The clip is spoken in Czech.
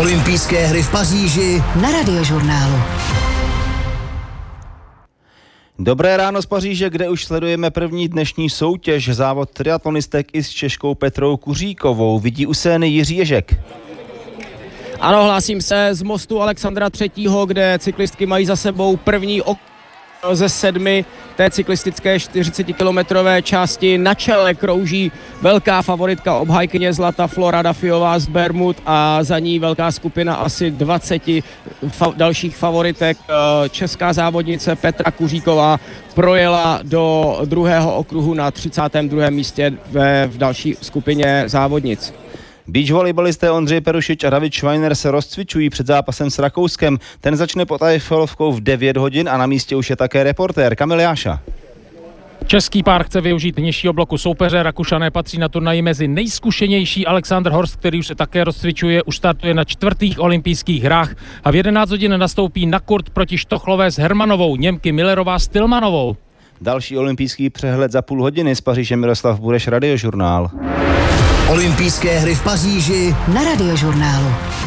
Olympijské hry v Paříži na Radiožurnálu. Dobré ráno z Paříže, kde už sledujeme první dnešní soutěž. Závod triatlonistek i s Češkou Petrou Kuříkovou. Vidí u scény Jiří Ježek. Ano, hlásím se z mostu Alexandra III., kde cyklistky mají za sebou první ze 7 té cyklistické 40-kilometrové části. Na čele krouží velká favoritka obhájkyně zlata Flora Dafiová z Bermud a za ní velká skupina asi 20 dalších favoritek. Česká závodnice Petra Kuříková projela do druhého okruhu na 32. místě v další skupině závodnic. Beach volejbalisté Ondřej Perušič a David Schweiner se rozcvičují před zápasem s Rakouskem. Ten začne pod Eiffelovkou v 9 hodin a na místě už je také reportér Kamil Jáša. Český pár chce využít nižšího bloku soupeře. Rakušané patří na turnaji mezi nejzkušenější. Alexander Horst, který už se také rozcvičuje, už startuje na 4. olympijských hrách a v 11 hodin nastoupí na kurt proti Štochlové s Hermanovou, Němky Millerová s Tillmanovou. Další olympijský přehled za půl hodiny. Z Paříže Miroslav Bureš, Radiožurnál. Olympijské hry v Paříži na Radiožurnálu.